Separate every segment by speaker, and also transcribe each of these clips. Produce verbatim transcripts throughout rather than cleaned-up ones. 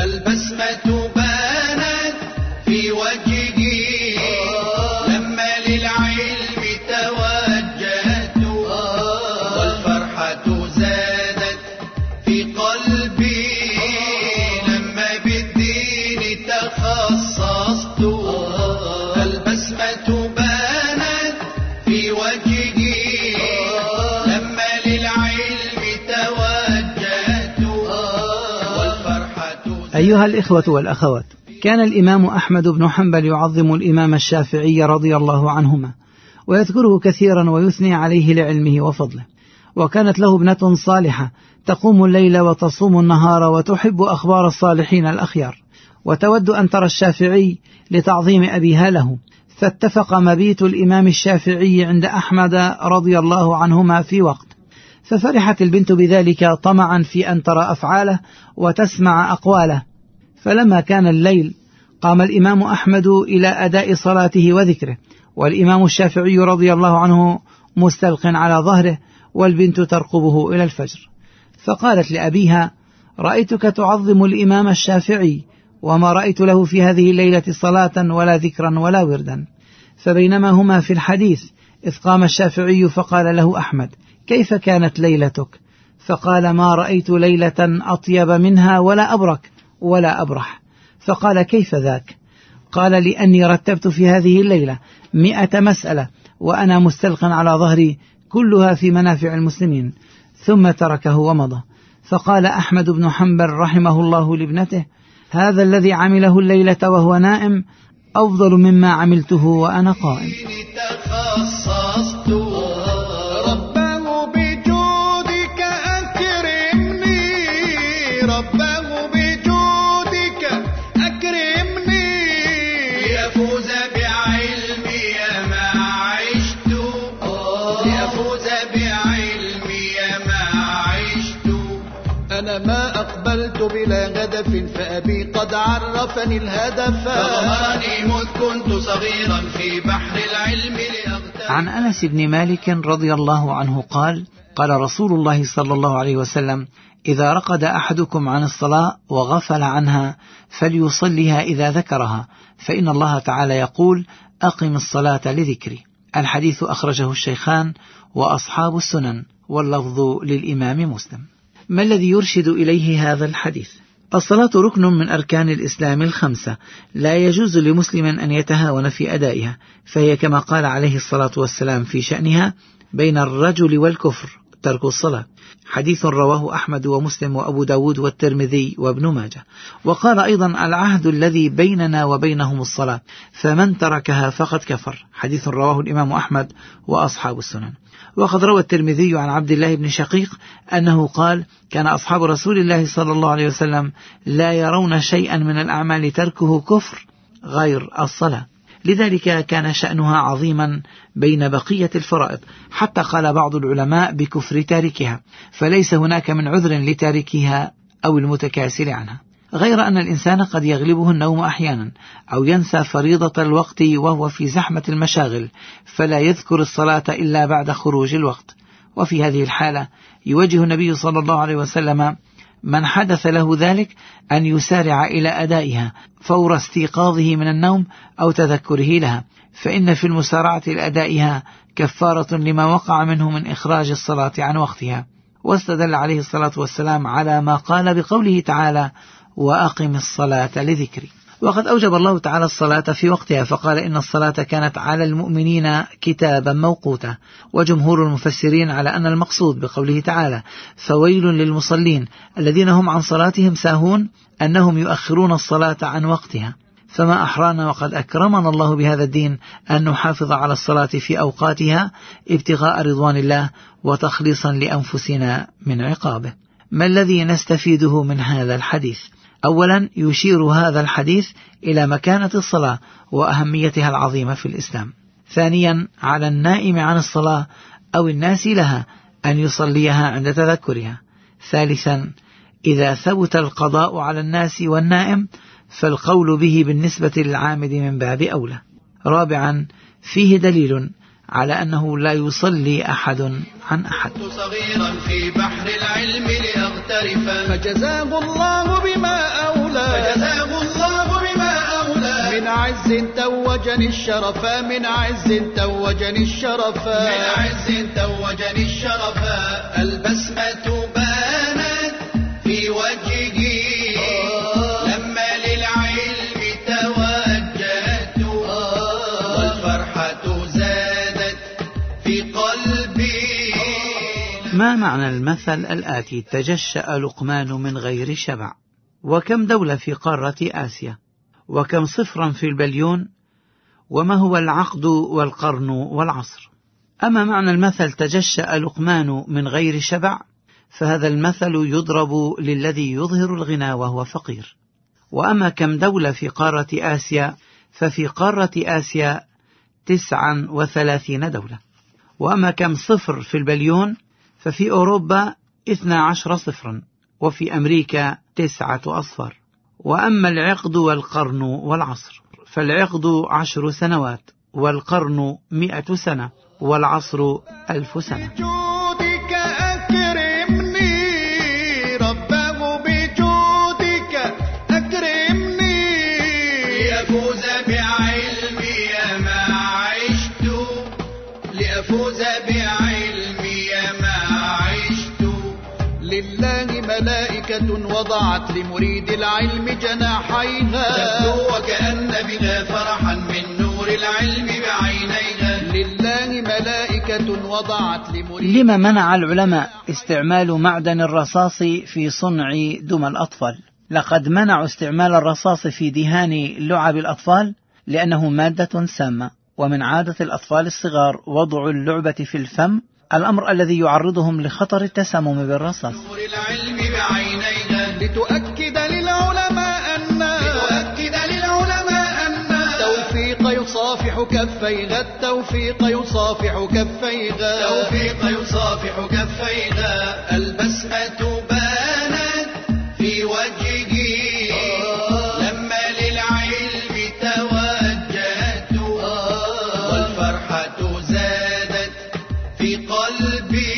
Speaker 1: البسمة بانت في وجهه لما للعلم توجهت، والفرحة زادت في قلبي لما بالدين تخصصت. البسمة بانت في وجهه لما للعلم توجهت، والفرحة زادت.
Speaker 2: أيها الإخوة والأخوات، كان الإمام أحمد بن حنبل يعظم الإمام الشافعي رضي الله عنهما، ويذكره كثيرا ويثني عليه لعلمه وفضله. وكانت له ابنة صالحة تقوم الليل وتصوم النهار وتحب أخبار الصالحين الأخيار، وتود أن ترى الشافعي لتعظيم أبيها له، فاتفق مبيت الإمام الشافعي عند أحمد رضي الله عنهما في وقت، ففرحت البنت بذلك طمعا في أن ترى أفعاله وتسمع أقواله. فلما كان الليل قام الإمام أحمد إلى أداء صلاته وذكره، والإمام الشافعي رضي الله عنه مستلق على ظهره، والبنت ترقبه إلى الفجر. فقالت لأبيها: رأيتك تعظم الإمام الشافعي، وما رأيت له في هذه الليلة صلاة ولا ذكرا ولا وردا. فبينما هما في الحديث إذ قام الشافعي فقال له أحمد: كيف كانت ليلتك؟ فقال: ما رأيت ليلة أطيب منها ولا أبرك ولا أبرح. فقال: كيف ذاك؟ قال: لأني رتبت في هذه الليلة مئة مسألة وأنا مستلق على ظهري، كلها في منافع المسلمين. ثم تركه ومضى. فقال أحمد بن حنبل رحمه الله لابنته: هذا الذي عمله الليلة وهو نائم أفضل مما عملته وأنا قائم.
Speaker 1: أنا ما أقبلت بلا هدف، فأبي قد عرفني الهدف، فغمرني مذ كنت صغيرا في بحر العلم لأغترف.
Speaker 2: عن أنس بن مالك رضي الله عنه قال: قال رسول الله صلى الله عليه وسلم: إذا رقد أحدكم عن الصلاة وغفل عنها فليصليها إذا ذكرها، فإن الله تعالى يقول: أقم الصلاة لذكري. الحديث أخرجه الشيخان وأصحاب السنن، واللفظ للإمام مسلم. ما الذي يرشد إليه هذا الحديث؟ الصلاة ركن من أركان الإسلام الخمسة، لا يجوز لمسلم أن يتهاون في أدائها، فهي كما قال عليه الصلاة والسلام في شأنها: بين الرجل والكفر ترك الصلاة. حديث رواه أحمد ومسلم وأبو داود والترمذي وابن ماجه. وقال أيضا: العهد الذي بيننا وبينهم الصلاة، فمن تركها فقد كفر. حديث رواه الإمام أحمد وأصحاب السنن. وقد روى الترمذي عن عبد الله بن شقيق أنه قال: كان أصحاب رسول الله صلى الله عليه وسلم لا يرون شيئا من الأعمال تركه كفر غير الصلاة، لذلك كان شأنها عظيما بين بقية الفرائض، حتى قال بعض العلماء بكفر تاركها، فليس هناك من عذر لتاركها أو المتكاسل عنها، غير أن الإنسان قد يغلبه النوم أحيانا، أو ينسى فريضة الوقت وهو في زحمة المشاغل، فلا يذكر الصلاة إلا بعد خروج الوقت. وفي هذه الحالة يوجه النبي صلى الله عليه وسلم من حدث له ذلك أن يسارع إلى أدائها فور استيقاظه من النوم أو تذكره لها، فإن في المسارعة لأدائها كفارة لما وقع منه من إخراج الصلاة عن وقتها. واستدل عليه الصلاة والسلام على ما قال بقوله تعالى: وأقم الصلاة لذكري. وقد أوجب الله تعالى الصلاة في وقتها، فقال: إن الصلاة كانت على المؤمنين كتابا موقوتا. وجمهور المفسرين على أن المقصود بقوله تعالى: فويل للمصلين الذين هم عن صلاتهم ساهون، أنهم يؤخرون الصلاة عن وقتها. فما أحرانا وقد أكرمنا الله بهذا الدين أن نحافظ على الصلاة في أوقاتها ابتغاء رضوان الله وتخليصا لأنفسنا من عقابه. ما الذي نستفيده من هذا الحديث؟ أولا، يشير هذا الحديث إلى مكانة الصلاة وأهميتها العظيمة في الإسلام. ثانيا، على النائم عن الصلاة أو الناس لها أن يصليها عند تذكرها. ثالثا، إذا ثبت القضاء على الناس والنائم فالقول به بالنسبة للعامد من باب أولى. رابعا، فيه دليل على أنه لا يصلي أحد عن أحد.
Speaker 1: صغيرا في بحر العلم لأغترفا، فجزاه الله بما أولى عز توجني الشرفا من عز توجني الشرفا من عز توجني الشرفا البسمة بانت في وجهه لما للعلم توجهت والفرحة زادت في قلبي.
Speaker 2: ما معنى المثل الآتي: تجشأ لقمان من غير شبع؟ وكم دولة في قارة آسيا؟ وكم صفرا في البليون؟ وما هو العقد والقرن والعصر؟ أما معنى المثل تجشأ لقمان من غير شبع، فهذا المثل يضرب للذي يظهر الغنى وهو فقير. وأما كم دولة في قارة آسيا، ففي قارة آسيا تسعا وثلاثين دولة. وأما كم صفر في البليون، ففي أوروبا اثنا عشر صفرا، وفي أمريكا تسعة أصفار. وأما العقد والقرن والعصر، فالعقد عشر سنوات، والقرن مئة سنة، والعصر ألف سنة.
Speaker 1: بجودك أكرمني ربه بجودك أكرمني لأفوز بعلمي ما عشت لأفوز بعلمي ما عشت. لله ملائكة وضعت لمريد العلم جناحيها تبدو وكأن بها فرحا من نور العلم بعينيها. لله ملائكة وضعت لمريد.
Speaker 2: لما منع العلماء استعمال معدن الرصاص في صنع دمى الأطفال؟ لقد منعوا استعمال الرصاص في دهان لعب الأطفال لأنه مادة سامة، ومن عادة الأطفال الصغار وضع اللعبة في الفم، الأمر الذي يعرضهم لخطر التسمم بالرصاص.
Speaker 1: نور العلم بعينيها لتؤكد للعلماء أن لتؤكد للعلماء أن التوفيق يصافح كفيها التوفيق يصافح كفيها التوفيق يصافح كفيها البسمة بانت في وجهه لما للعلم توجهت والفرحة زادت في قلبي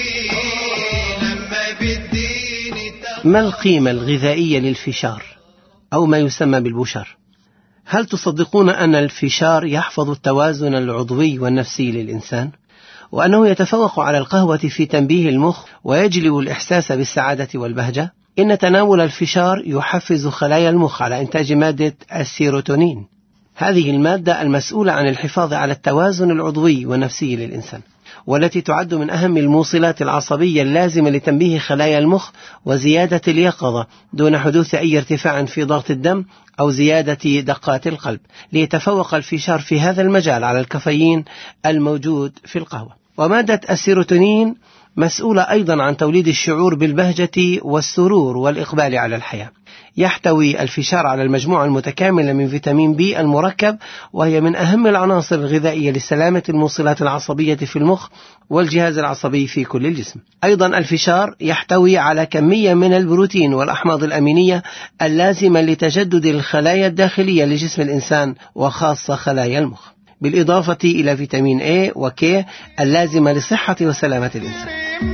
Speaker 1: لما بالدين.
Speaker 3: ما القيمة الغذائية للفشار أو ما يسمى بالبشر؟ هل تصدقون أن الفشار يحفظ التوازن العضوي والنفسي للإنسان، وأنه يتفوق على القهوة في تنبيه المخ ويجلب الإحساس بالسعادة والبهجة؟ إن تناول الفشار يحفز خلايا المخ على إنتاج مادة السيروتونين، هذه المادة المسؤولة عن الحفاظ على التوازن العضوي والنفسي للإنسان، والتي تعد من أهم الموصلات العصبية اللازمة لتنبيه خلايا المخ وزيادة اليقظة دون حدوث أي ارتفاع في ضغط الدم أو زيادة دقات القلب، ليتفوق الفشار في هذا المجال على الكافيين الموجود في القهوة. ومادة السيروتونين مسؤولة أيضا عن توليد الشعور بالبهجة والسرور والإقبال على الحياة. يحتوي الفشار على المجموعة المتكاملة من فيتامين بي المركب، وهي من أهم العناصر الغذائية لسلامة الموصلات العصبية في المخ والجهاز العصبي في كل الجسم. أيضا الفشار يحتوي على كمية من البروتين والأحماض الأمينية اللازمة لتجدد الخلايا الداخلية لجسم الإنسان وخاصة خلايا المخ، بالإضافة إلى فيتامين A و K اللازمة لصحة وسلامة الإنسان.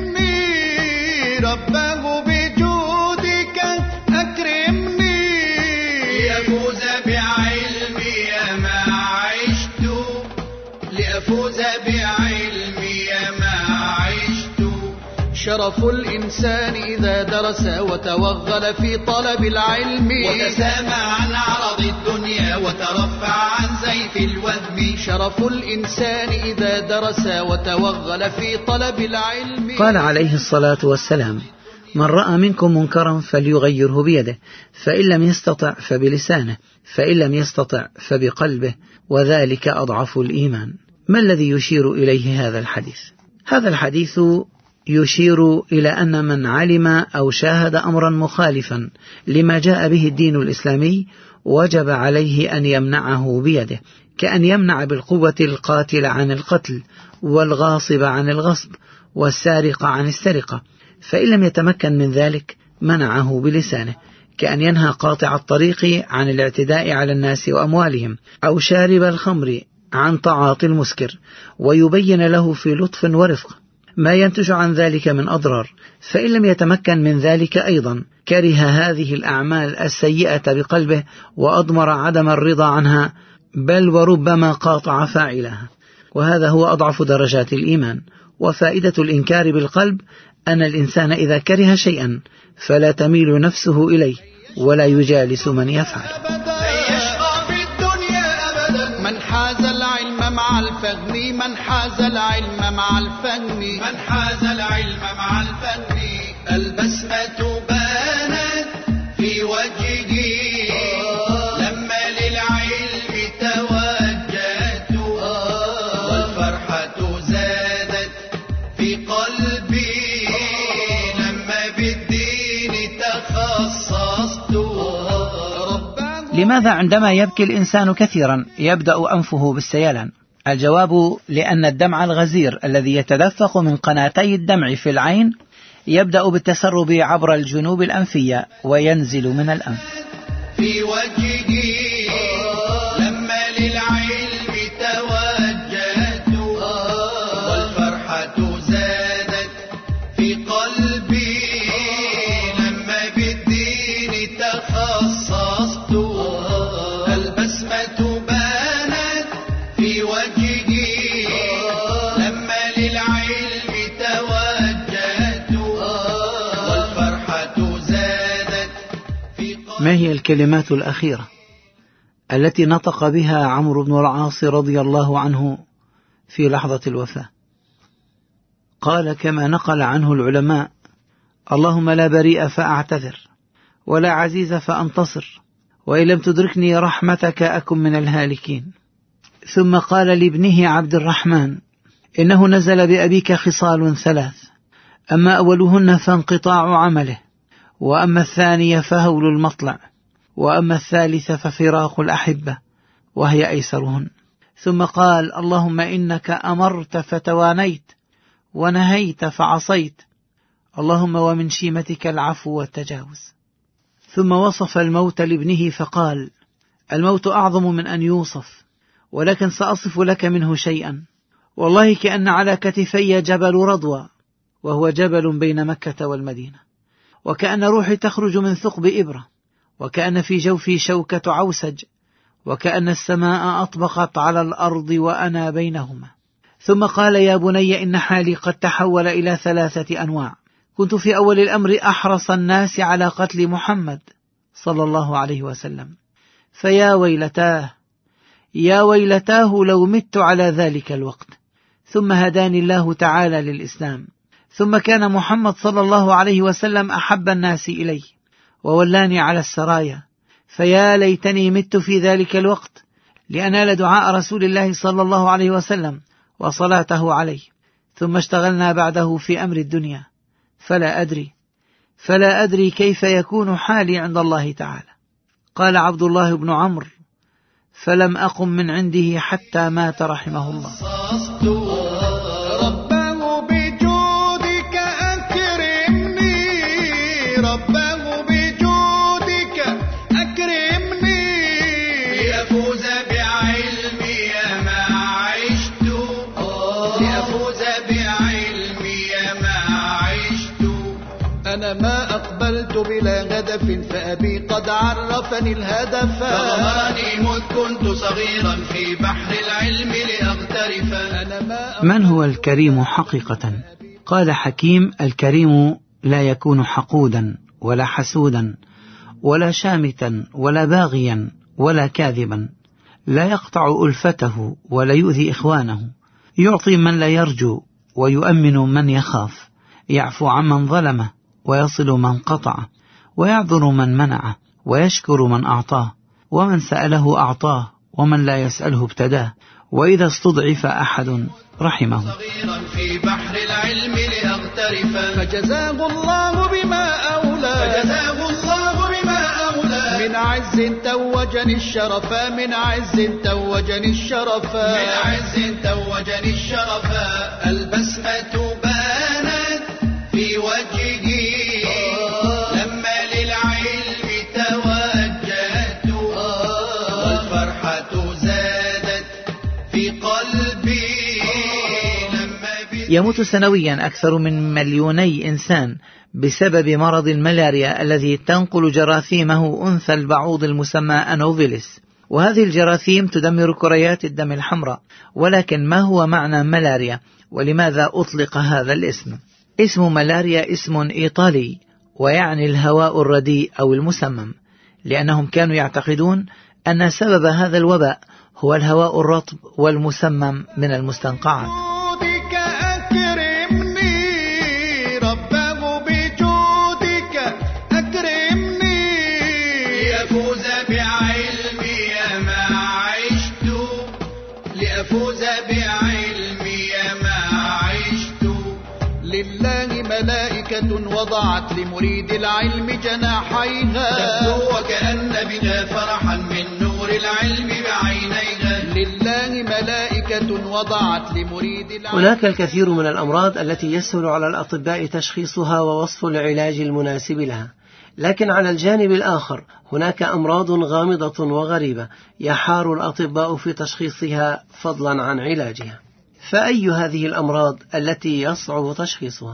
Speaker 1: ربه بجودك أكرمني لأفوز بعلمي ما عشت لأفوز بعلمي ما عشت. شرف الإنسان إذا درس وتوغل في طلب العلم وتسامى عن عرض الدنيا وترفع عن سيف الوذم. شرف الإنسان إذا درس وتوغل في طلب العلم.
Speaker 2: قال عليه الصلاة والسلام: من رأى منكم منكرا فليغيره بيده، فإن لم يستطع فبلسانه، فإن لم يستطع فبقلبه، وذلك أضعف الإيمان. ما الذي يشير إليه هذا الحديث؟ هذا الحديث يشير إلى أن من علم أو شاهد أمرا مخالفا لما جاء به الدين الإسلامي وجب عليه أن يمنعه بيده، كأن يمنع بالقوة القاتل عن القتل، والغاصب عن الغصب، والسارق عن السرقة. فإن لم يتمكن من ذلك منعه بلسانه، كأن ينهى قاطع الطريق عن الاعتداء على الناس وأموالهم، أو شارب الخمر عن تعاطي المسكر، ويبين له في لطف ورفق ما ينتج عن ذلك من أضرار. فإن لم يتمكن من ذلك أيضا كره هذه الأعمال السيئة بقلبه، وأضمر عدم الرضا عنها بل وربما قاطع فاعلها، وهذا هو أضعف درجات الإيمان. وفائدة الإنكار بالقلب أن الإنسان إذا كره شيئا فلا تميل نفسه إليه ولا يجالس من يفعل.
Speaker 1: من حاز العلم مع الفهم من حاز العلم مع الفهم من حاز العلم مع الفهم البسمة بانت في وجهه لما للعلم توجهت والفرحة زادت في قلبي لما بالدين تخصصت.
Speaker 2: لماذا عندما يبكي الإنسان كثيرا يبدأ أنفه بالسيلان؟ الجواب لأن الدمع الغزير الذي يتدفق من قناتي الدمع في العين يبدأ بالتسرب عبر الجنوب الأنفية وينزل من الأنف.
Speaker 1: في وجهي لما للعلم توجهت والفرحة زادت في قلبي لما بالدين تخصصت البسمة بانت في وجهي لما للعلم توجهت والفرحة زادت في قلبي.
Speaker 2: ما هي الكلمات الأخيرة التي نطق بها عمرو بن العاص رضي الله عنه في لحظة الوفاة؟ قال كما نقل عنه العلماء: اللهم لا بريء فأعتذر ولا عزيز فأنتصر وإن لم تدركني رحمتك أكن من الهالكين. ثم قال لابنه عبد الرحمن: إنه نزل بأبيك خصال ثلاث، أما أولهن فانقطاع عمله، وأما الثانية فهول المطلع، وأما الثالثة ففراق الأحبة، وهي أيسرهن. ثم قال: اللهم إنك أمرت فتوانيت ونهيت فعصيت، اللهم ومن شيمتك العفو والتجاوز. ثم وصف الموت لابنه فقال: الموت أعظم من أن يوصف، ولكن سأصف لك منه شيئا. والله كأن على كتفي جبل رضوى، وهو جبل بين مكة والمدينة، وكأن روحي تخرج من ثقب إبرة، وكأن في جوفي شوكة عوسج، وكأن السماء أطبقت على الأرض وأنا بينهما. ثم قال: يا بني إن حالي قد تحول إلى ثلاثة أنواع. كنت في أول الأمر أحرص الناس على قتل محمد صلى الله عليه وسلم، فيا ويلتاه يا ويلتاه لو مت على ذلك الوقت. ثم هداني الله تعالى للإسلام، ثم كان محمد صلى الله عليه وسلم أحب الناس إلي وولاني على السرايا، فيا ليتني مت في ذلك الوقت لأنال دعاء رسول الله صلى الله عليه وسلم وصلاته عليه. ثم اشتغلنا بعده في أمر الدنيا، فلا أدري فلا أدري كيف يكون حالي عند الله تعالى. قال عبد الله بن عمرو: فلم أقم من عنده حتى مات رحمه الله.
Speaker 1: رباه بجودك أكرمني، رباه بجودك أكرمني، لأفوز بعلمي ما عشت، لأفوز بعلمي ما عشت. أنا ما أقبلت بلا هدف، فأبي قد عرفني الهدف، فغمرني مذ كنت صغيرا في بحر العلم لأغترف. أنا ما
Speaker 2: من هو الكريم حقيقة؟ قال حكيم: الكريم لا يكون حقودا ولا حسودا ولا شامتا ولا باغيا ولا كاذبا، لا يقطع ألفته ولا يؤذي إخوانه، يعطي من لا يرجو ويؤمن من يخاف، يعفو عمن ظلمه ويصل من قطعه، ويعذر من منعه، ويشكر من أعطاه، ومن سأله أعطاه، ومن لا يسأله ابتداه، وإذا استضعف أحد رحمه.
Speaker 1: صغيرا في بحر العلم لأغترف، فجزاه الله بما أولى، فجزاه الله بما أولى، من عز توجني الشرفا، من عز توجني الشرفا، من عز توجني الشرفا. البسمة بانت في وجهي لما للعلم توجهت، والفرحة زادت في قلبي لما
Speaker 2: يموت سنويا أكثر من مليوني إنسان بسبب مرض الملاريا الذي تنقل جراثيمه أنثى البعوض المسمى أنوفيلس، وهذه الجراثيم تدمر كريات الدم الحمراء. ولكن ما هو معنى ملاريا، ولماذا أطلق هذا الاسم؟ اسم ملاريا اسم إيطالي، ويعني الهواء الرديء أو المسمم، لأنهم كانوا يعتقدون أن سبب هذا الوباء هو الهواء الرطب والمسمم من المستنقعات.
Speaker 1: لله ملائكة وضعت لمريد العلم جناحيها، تبدو وكأن بها فرحا من نور العلم بعينيها. لله ملائكة وضعت لمريد العلم.
Speaker 3: هناك الكثير من الأمراض التي يسهل على الأطباء تشخيصها ووصف العلاج المناسب لها، لكن على الجانب الآخر هناك أمراض غامضة وغريبة يحار الأطباء في تشخيصها فضلا عن علاجها. فأي هذه الأمراض التي يصعب تشخيصها؟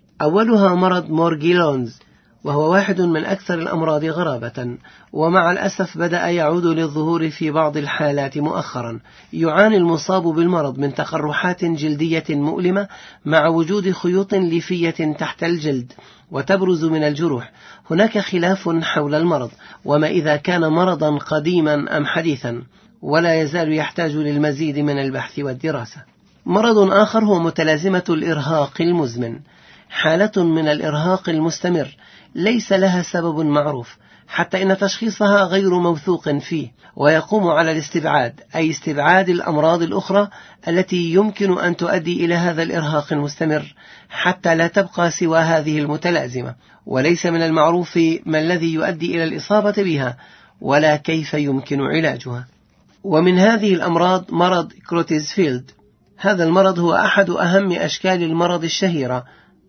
Speaker 3: أولها مرض مورغيلونز، وهو واحد من أكثر الأمراض غرابة، ومع الأسف بدأ يعود للظهور في بعض الحالات مؤخرا. يعاني المصاب بالمرض من تقرحات جلدية مؤلمة مع وجود خيوط ليفية تحت الجلد وتبرز من الجروح. هناك خلاف حول المرض، وما إذا كان مرضا قديما أم حديثا، ولا يزال يحتاج للمزيد من البحث والدراسة. مرض آخر هو متلازمة الإرهاق المزمن، حالة من الإرهاق المستمر ليس لها سبب معروف، حتى إن تشخيصها غير موثوق فيه، ويقوم على الاستبعاد، أي استبعاد الأمراض الأخرى التي يمكن أن تؤدي إلى هذا الإرهاق المستمر، حتى لا تبقى سوى هذه المتلازمة، وليس من المعروف ما الذي يؤدي إلى الإصابة بها ولا كيف يمكن علاجها. ومن هذه الأمراض مرض كروتيزفيلد. هذا المرض هو أحد أهم أشكال المرض الشهيرة.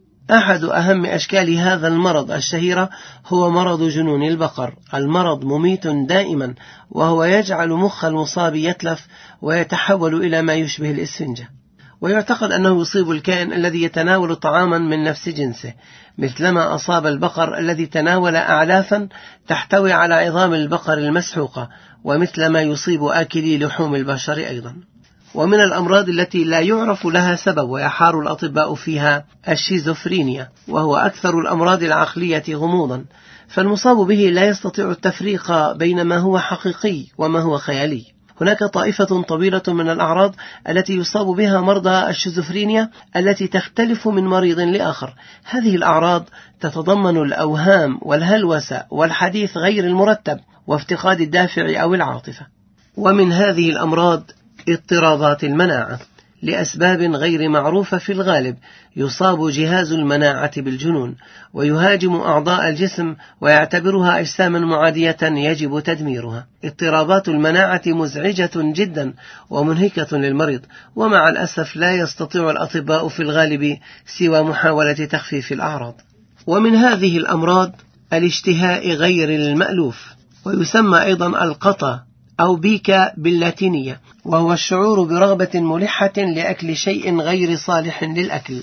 Speaker 3: أحد أهم أشكال هذا المرض الشهيرة هو مرض جنون البقر. المرض مميت دائما، وهو يجعل مخ المصاب يتلف ويتحول إلى ما يشبه الإسفنجة. ويعتقد أنه يصيب الكائن الذي يتناول طعاما من نفس جنسه، مثلما أصاب البقر الذي تناول أعلافا تحتوي على عظام البقر المسحوقة، ومثلما يصيب آكلي لحوم البشر أيضا. ومن الأمراض التي لا يعرف لها سبب ويحار الأطباء فيها الشيزوفرينيا، وهو أكثر الأمراض العقلية غموضا، فالمصاب به لا يستطيع التفريق بين ما هو حقيقي وما هو خيالي. هناك طائفة طويلة من الأعراض التي يصاب بها مرضى الشيزوفرينيا التي تختلف من مريض لآخر. هذه الأعراض تتضمن الأوهام والهلوسة والحديث غير المرتب وافتقاد الدافع أو العاطفة. ومن هذه الأمراض اضطرابات المناعة. لأسباب غير معروفة في الغالب يصاب جهاز المناعة بالجنون، ويهاجم أعضاء الجسم ويعتبرها أجساما معادية يجب تدميرها. اضطرابات المناعة مزعجة جدا ومنهكة للمريض، ومع الأسف لا يستطيع الأطباء في الغالب سوى محاولة تخفيف الأعراض. ومن هذه الأمراض الاشتهاء غير المألوف، ويسمى أيضا القطا أو بيكا باللاتينية، وهو الشعور برغبة ملحة لأكل شيء غير صالح للأكل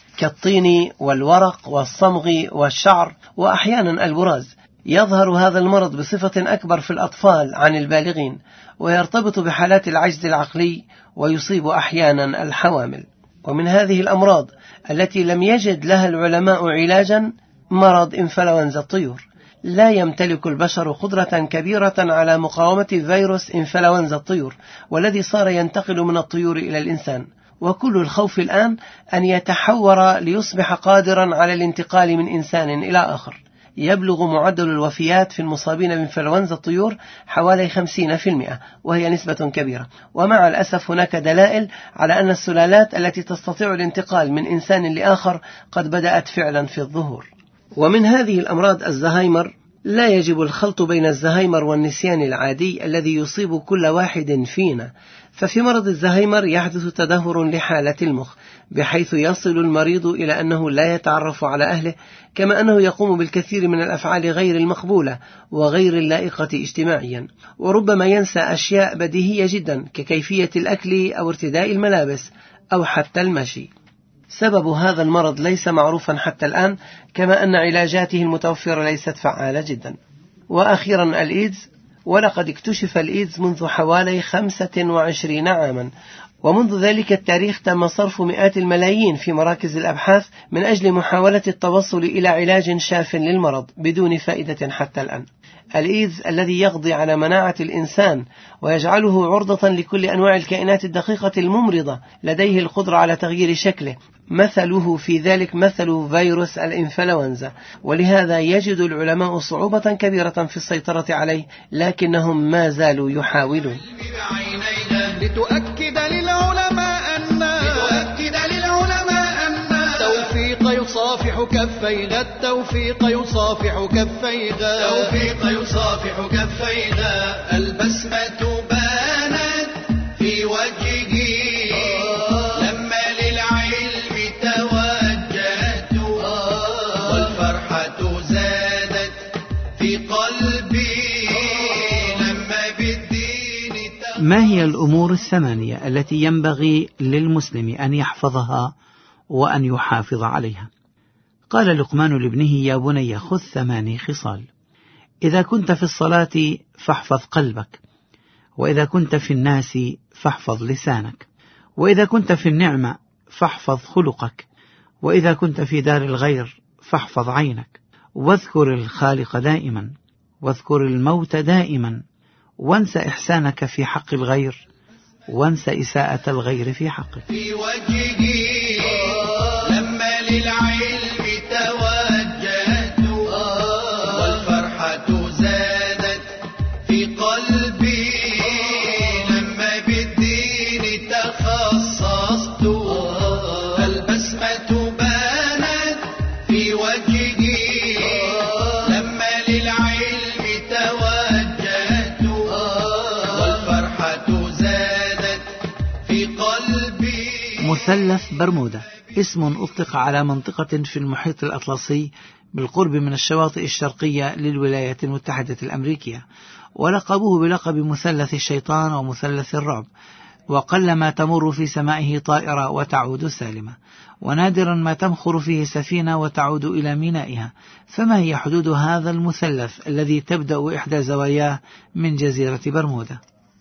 Speaker 3: كالطين والورق والصمغ والشعر وأحيانا البراز. يظهر هذا المرض بصفة أكبر في الأطفال عن البالغين، ويرتبط بحالات العجز العقلي، ويصيب أحيانا الحوامل. ومن هذه الأمراض التي لم يجد لها العلماء علاجا مرض إنفلونزا الطيور. لا يمتلك البشر قدرة كبيرة على مقاومة فيروس إنفلونزا الطيور، والذي صار ينتقل من الطيور إلى الإنسان، وكل الخوف الآن أن يتحور ليصبح قادرا على الانتقال من إنسان إلى آخر. يبلغ معدل الوفيات في المصابين بإنفلونزا الطيور حوالي خمسين بالمئة، وهي نسبة كبيرة. ومع الأسف هناك دلائل على أن السلالات التي تستطيع الانتقال من إنسان لآخر قد بدأت فعلا في الظهور. ومن هذه الأمراض الزهايمر. لا يجب الخلط بين الزهايمر والنسيان العادي الذي يصيب كل واحد فينا، ففي مرض الزهايمر يحدث تدهور لحالة المخ، بحيث يصل المريض إلى أنه لا يتعرف على أهله، كما أنه يقوم بالكثير من الأفعال غير المقبولة وغير اللائقة اجتماعيا، وربما ينسى أشياء بديهية جدا ككيفية الأكل أو ارتداء الملابس أو حتى المشي. سبب هذا المرض ليس معروفا حتى الآن، كما أن علاجاته المتوفرة ليست فعالة جدا. وأخيرا الإيدز، ولقد اكتشف الإيدز منذ حوالي خمسة وعشرين عاما، ومنذ ذلك التاريخ تم صرف مئات الملايين في مراكز الأبحاث من أجل محاولة التوصل إلى علاج شاف للمرض بدون فائدة حتى الآن. الإيدز الذي يقضي على مناعة الإنسان ويجعله عرضة لكل أنواع الكائنات الدقيقة الممرضة لديه القدرة على تغيير شكله، مثله في ذلك مثل فيروس الإنفلونزا، ولهذا يجد العلماء صعوبة كبيرة في السيطرة عليه، لكنهم ما زالوا يحاولون.
Speaker 1: لتؤكد للعلماء أن لتؤكد للعلماء أن التوفيق يصافح كفيها التوفيق يصافح كفيها التوفيق يصافح كفيها البسمة بانت في وجهه لما للعلم توجهت والفرحة زادت في قلبي لما بالدين.
Speaker 2: ما هي الأمور الثمانية التي ينبغي للمسلم أن يحفظها وأن يحافظ عليها؟ قال لقمان لابنه: يا بني خذ ثماني خصال، إذا كنت في الصلاة فاحفظ قلبك، وإذا كنت في الناس فاحفظ لسانك، وإذا كنت في النعمة فاحفظ خلقك، وإذا كنت في دار الغير فاحفظ عينك، واذكر الخالق دائما، واذكر الموت دائما، وانس إحسانك في حق الغير، وانس إساءة الغير في حقك.
Speaker 1: في وجهه لما للعلم توجهت والفرحة زادت في قلبي لما بالدين تخصصت البسمة بانت في وجهه لما للعلم توجهت والفرحة زادت في قلبي.
Speaker 2: مثلث برمودا اسم أطلق على منطقة في المحيط الأطلسي بالقرب من الشواطئ الشرقية للولايات المتحدة الأمريكية، ولقبوه بلقب مثلث الشيطان ومثلث الرعب، وقلما تمر في سمائه طائرة وتعود سالمة، ونادرا ما تمخر فيه سفينة وتعود إلى مينائها. فما هي حدود هذا المثلث الذي تبدأ إحدى زواياه من جزيرة برمودا؟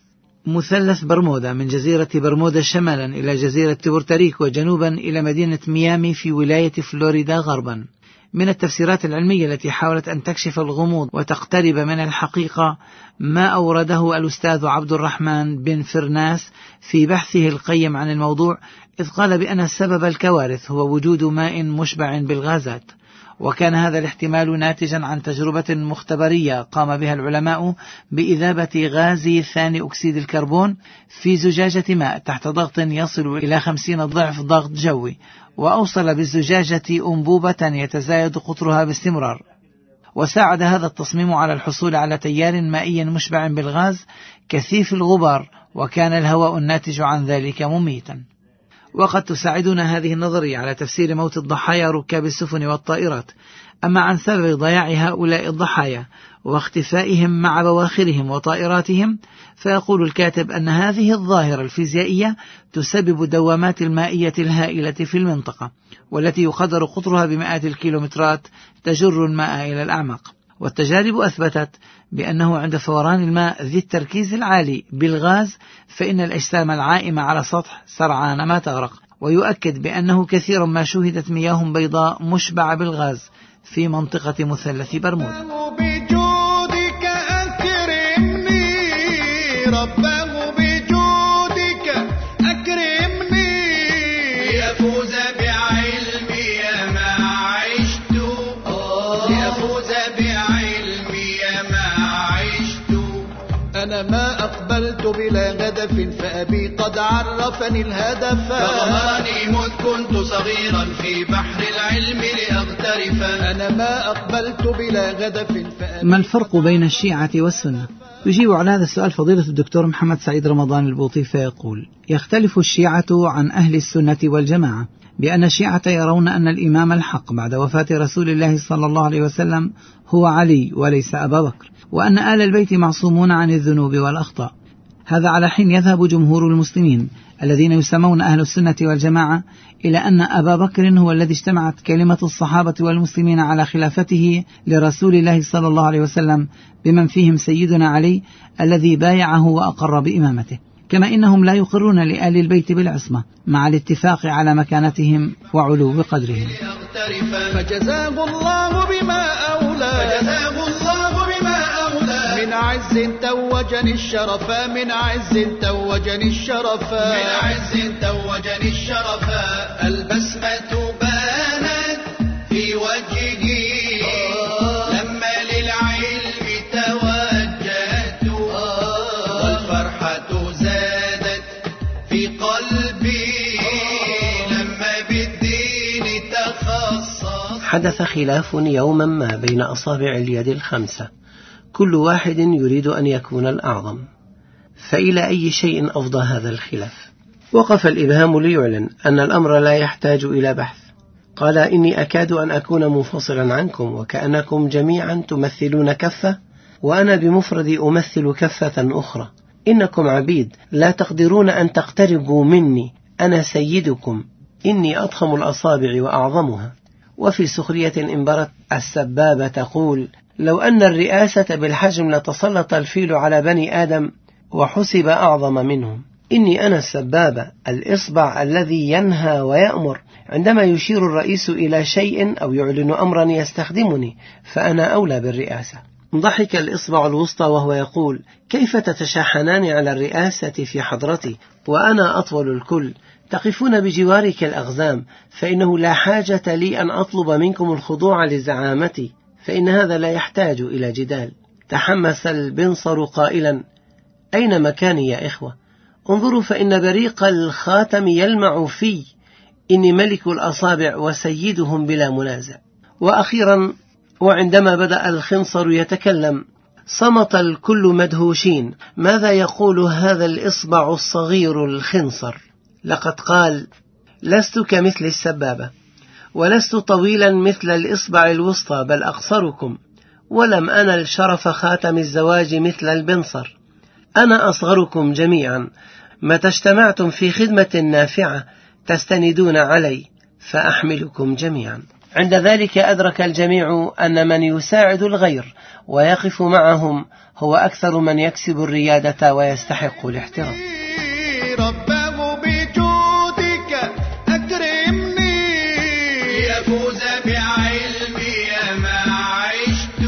Speaker 2: مثلث برمودا من جزيرة برمودا شمالا إلى جزيرة بورتوريكو وجنوبا إلى مدينة ميامي في ولاية فلوريدا غربا. من التفسيرات العلمية التي حاولت أن تكشف الغموض وتقترب من الحقيقة ما أورده الأستاذ عبد الرحمن بن فرناس في بحثه القيم عن الموضوع، إذ قال بأن سبب الكوارث هو وجود ماء مشبع بالغازات، وكان هذا الاحتمال ناتجا عن تجربة مختبرية قام بها العلماء بإذابة غاز ثاني أكسيد الكربون في زجاجة ماء تحت ضغط يصل إلى خمسين ضعف ضغط جوي، وأوصل بالزجاجة أنبوبة يتزايد قطرها باستمرار، وساعد هذا التصميم على الحصول على تيار مائي مشبع بالغاز كثيف الغبار، وكان الهواء الناتج عن ذلك مميتا. وقد تساعدنا هذه النظرية على تفسير موت الضحايا ركاب السفن والطائرات. أما عن سبب ضياع هؤلاء الضحايا واختفائهم مع بواخرهم وطائراتهم، فيقول الكاتب أن هذه الظاهرة الفيزيائية تسبب دوامات المائية الهائلة في المنطقة، والتي يقدر قطرها بمئات الكيلومترات تجر الماء إلى الأعماق. والتجارب أثبتت بأنه عند فوران الماء ذي التركيز العالي بالغاز فإن الأجسام العائمة على سطح سرعان ما تغرق. ويؤكد بأنه كثيرا ما شهدت مياه بيضاء مشبعة بالغاز في منطقة مثلث برمودا.
Speaker 1: بجودك أكرمني ربه بجودك أكرمني ليفوز بعلمي ما عشت ليفوز بعلمي ما عشت. أنا ما أقبلت بلا هدف فأبي قد عرفني الهدف، فظهرني مذ كنت صغيرا في بحر العلم لأغترف. أنا ما أقبلت بلا هدف فأبي.
Speaker 2: ما الفرق بين الشيعة والسنة؟ يجيب على هذا السؤال فضيلة الدكتور محمد سعيد رمضان البوطي فيقول: يختلف الشيعة عن أهل السنة والجماعة بأن الشيعة يرون أن الإمام الحق بعد وفاة رسول الله صلى الله عليه وسلم هو علي وليس أبا بكر، وأن آل البيت معصومون عن الذنوب والأخطاء. هذا على حين يذهب جمهور المسلمين الذين يسمون أهل السنة والجماعة إلى أن أبا بكر هو الذي اجتمعت كلمة الصحابة والمسلمين على خلافته لرسول الله صلى الله عليه وسلم بمن فيهم سيدنا علي الذي بايعه وأقر بإمامته، كما إنهم لا يقرون لآل البيت بالعصمة مع الاتفاق على مكانتهم وعلو قدرهم.
Speaker 1: فجزاه الله بما أولى فجزاه الله بما أولى من عز توجني الشرفا من عز توجني الشرفا من عز توجني الشرفا البسمة بانت في وجهه لما للعلم توجهت والفرحة زادت في قلبي لما بالدين تخصص.
Speaker 3: حدث خلاف يوما ما بين أصابع اليد الخمسة، كل واحد يريد أن يكون الأعظم، فإلى أي شيء أفضى هذا الخلاف؟ وقف الإبهام ليعلن أن الأمر لا يحتاج إلى بحث. قال: إني أكاد أن أكون منفصلا عنكم وكأنكم جميعا تمثلون كفة وأنا بمفردي أمثل كفة أخرى. إنكم عبيد لا تقدرون أن تقتربوا مني، أنا سيدكم، إني أضخم الأصابع وأعظمها. وفي سخرية انبرت السبابة تقول: لو أن الرئاسة بالحجم لتسلط الفيل على بني آدم وحسب أعظم منهم. إني أنا السبابة، الإصبع الذي ينهى ويأمر عندما يشير الرئيس إلى شيء أو يعلن أمرا يستخدمني، فأنا أولى بالرئاسة. ضحك الإصبع الوسطى وهو يقول: كيف تتشاحنان على الرئاسة في حضرتي وأنا أطول الكل؟ تقفون بجواري كالأغزام، فإنه لا حاجة لي أن أطلب منكم الخضوع لزعامتي، فإن هذا لا يحتاج إلى جدال. تحمس البنصر قائلا: أين مكاني يا إخوة؟ انظروا فإن بريق الخاتم يلمع في، إني ملك الأصابع وسيدهم بلا منازع. وأخيرا وعندما بدأ الخنصر يتكلم صمت الكل مدهوشين، ماذا يقول هذا الإصبع الصغير الخنصر؟ لقد قال: لست كمثل السبابة، ولست طويلا مثل الإصبع الوسطى، بل أقصركم، ولم أنل شرف خاتم الزواج مثل البنصر. أنا أصغركم جميعا، متى اجتمعتم في خدمة نافعة تستندون علي فأحملكم جميعا. عند ذلك أدرك الجميع أن من يساعد الغير ويقف معهم هو أكثر من يكسب الريادة ويستحق الاحترام.
Speaker 1: رباه بجودك أكرمني لأفوز بعلمي ما عشت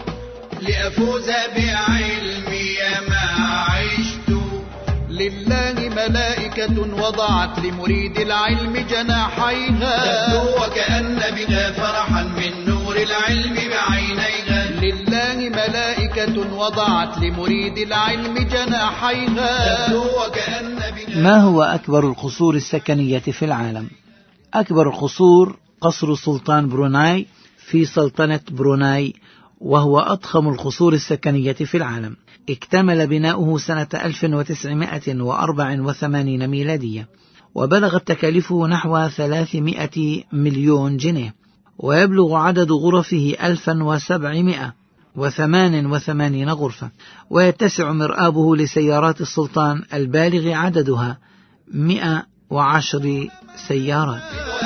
Speaker 1: لأفوز بعلمي ما عشت. لله ملائكة وضعت لمريد العلم جناحيها تبدو وكأن بها فرحا من نور العلم بعينيها. لله ملائكة وضعت لمريد العلم جناحيها تبدو وكأن بها.
Speaker 2: ما هو أكبر القصور السكنية في العالم؟ أكبر القصور قصر سلطان بروناي في سلطنة بروناي، وهو أضخم القصور السكنية في العالم. اكتمل بناؤه سنة ألف وتسعمائة وأربعة وثمانين ميلادية، وبلغت تكاليفه نحو ثلاثمائة مليون جنيه، ويبلغ عدد غرفه ألفا وسبعمائة وثمان وثمانين غرفة، ويتسع مرآبه لسيارات السلطان البالغ عددها مئة وعشر سيارات.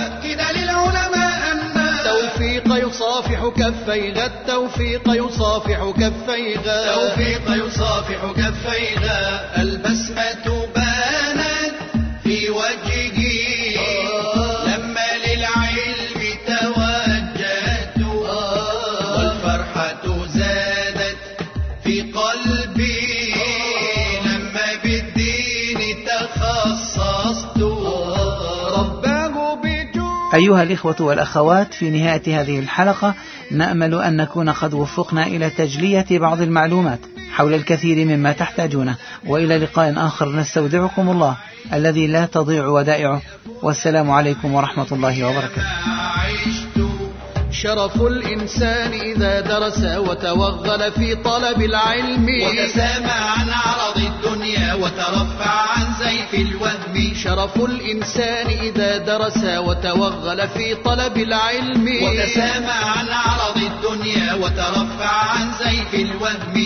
Speaker 1: التوفيق يصافح كفيها التوفيق يصافح كفيها التوفيق يصافح كفيها البسمة بانت في وجهه لما للعلم توجهت والفرحة زادت في قلبي لما بالدين تخصصت.
Speaker 2: أيها الإخوة والأخوات، في نهاية هذه الحلقة نأمل أن نكون قد وفقنا إلى تجلية بعض المعلومات حول الكثير مما تحتاجونه، وإلى لقاء آخر نستودعكم الله الذي لا تضيع ودائعه، والسلام عليكم ورحمة الله وبركاته.
Speaker 1: شرف الإنسان إذا درس وتوغل في طلب العلم وتسامى عن عرض الدنيا وترفع عن زيف الوهم. شرف الإنسان إذا درس وتوغل في طلب العلم وتسامى عن عرض الدنيا وترفع عن زيف الوهم.